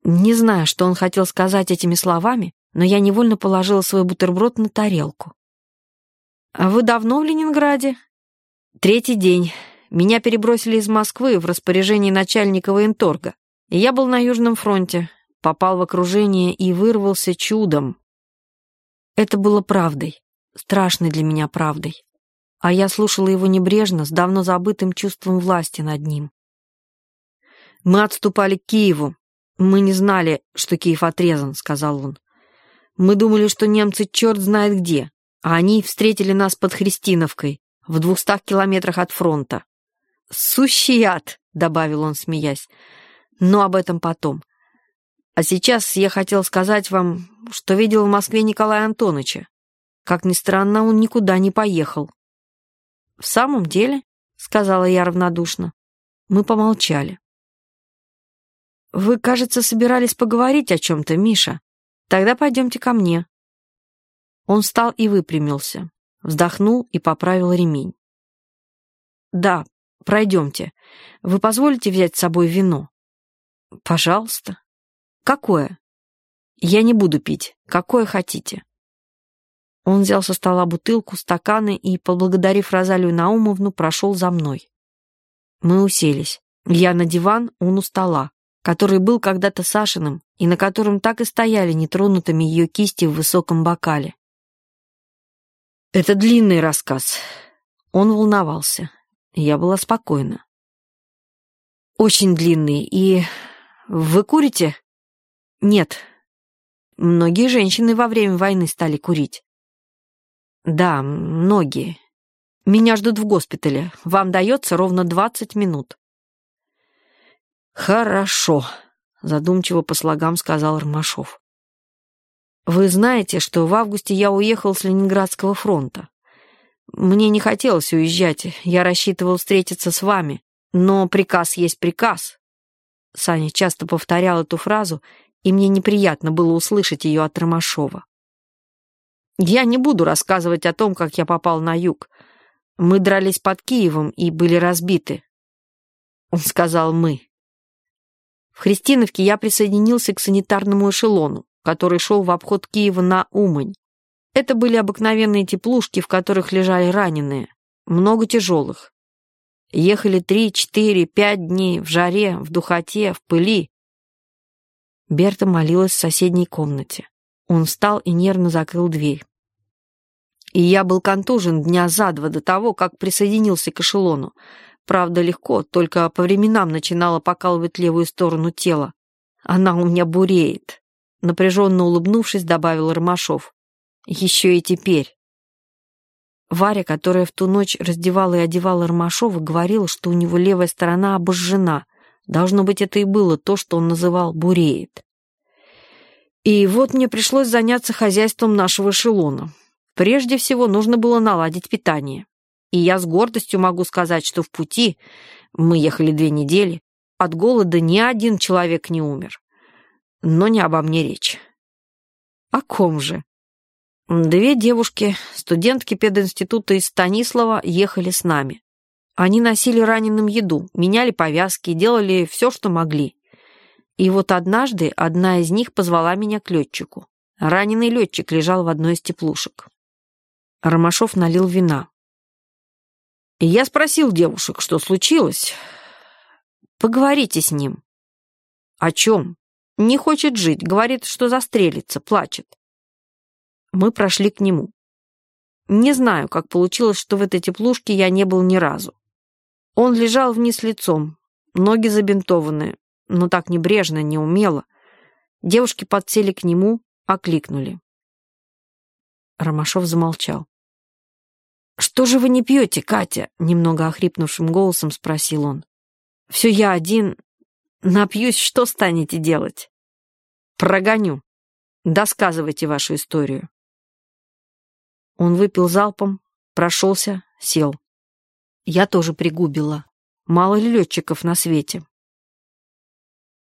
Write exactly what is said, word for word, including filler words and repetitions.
Не знаю, что он хотел сказать этими словами, но я невольно положила свой бутерброд на тарелку. «А вы давно в Ленинграде?» «Третий день. Меня перебросили из Москвы в распоряжение начальника военторга. И я был на Южном фронте, попал в окружение и вырвался чудом». Это было правдой, страшной для меня правдой. А я слушала его небрежно, с давно забытым чувством власти над ним. «Мы отступали к Киеву. Мы не знали, что Киев отрезан», — сказал он. «Мы думали, что немцы черт знает где, а они встретили нас под Христиновкой, в двухстах километрах от фронта». «Сущий ад», — добавил он, смеясь, — «но об этом потом. А сейчас я хотел сказать вам, что видел в Москве Николая Антоновича. Как ни странно, он никуда не поехал». «В самом деле?» — сказала я равнодушно. Мы помолчали. «Вы, кажется, собирались поговорить о чем-то, Миша. Тогда пойдемте ко мне». Он встал и выпрямился, вздохнул и поправил ремень. «Да, пройдемте. Вы позволите взять с собой вино?» «Пожалуйста». «Какое?» «Я не буду пить. Какое хотите?» Он взял со стола бутылку, стаканы и, поблагодарив Розалию Наумовну, прошел за мной. Мы уселись. Я на диван, он у стола, который был когда-то Сашиным и на котором так и стояли нетронутыми ее кисти в высоком бокале. «Это длинный рассказ». Он волновался. Я была спокойна. «Очень длинный. И вы курите?» «Нет. Многие женщины во время войны стали курить». «Да, многие. Меня ждут в госпитале. Вам дается ровно двадцать минут». «Хорошо», — задумчиво по слогам сказал Ромашов. «Вы знаете, что в августе я уехал с Ленинградского фронта. Мне не хотелось уезжать, я рассчитывал встретиться с вами, но приказ есть приказ». Саня часто повторял эту фразу, и мне неприятно было услышать ее от Ромашова. «Я не буду рассказывать о том, как я попал на юг. Мы дрались под Киевом и были разбиты». Он сказал «мы». В Христиновке я присоединился к санитарному эшелону, который шел в обход Киева на Умань. Это были обыкновенные теплушки, в которых лежали раненые, много тяжелых. Ехали три, четыре, пять дней в жаре, в духоте, в пыли. Берта молилась в соседней комнате. Он встал и нервно закрыл дверь. И я был контужен дня за два до того, как присоединился к эшелону. Правда, легко, только по временам начинала покалывать левую сторону тела. Она у меня буреет. Напряженно улыбнувшись, добавил Ромашов. Еще и теперь. Варя, которая в ту ночь раздевала и одевала Ромашова, говорила, что у него левая сторона обожжена. Должно быть, это и было то, что он называл «буреет». И вот мне пришлось заняться хозяйством нашего эшелона. Прежде всего, нужно было наладить питание. И я с гордостью могу сказать, что в пути, мы ехали две недели, от голода ни один человек не умер. Но не обо мне речь. О ком же? Две девушки, студентки пединститута из Станислава, ехали с нами. Они носили раненым еду, меняли повязки, делали все, что могли. И вот однажды одна из них позвала меня к летчику. Раненый летчик лежал в одной из теплушек. Ромашов налил вина. И я спросил девушек, что случилось. Поговорите с ним. О чем? Не хочет жить, говорит, что застрелится, плачет. Мы прошли к нему. Не знаю, как получилось, что в этой теплушке я не был ни разу. Он лежал вниз лицом, ноги забинтованы, но так небрежно, неумело. Девушки подсели к нему, окликнули. Ромашов замолчал. «Что же вы не пьете, Катя?» — немного охрипнувшим голосом спросил он. «Все я один. Напьюсь, что станете делать?» «Прогоню. Досказывайте вашу историю». Он выпил залпом, прошелся, сел. Я тоже пригубила. Мало ли летчиков на свете.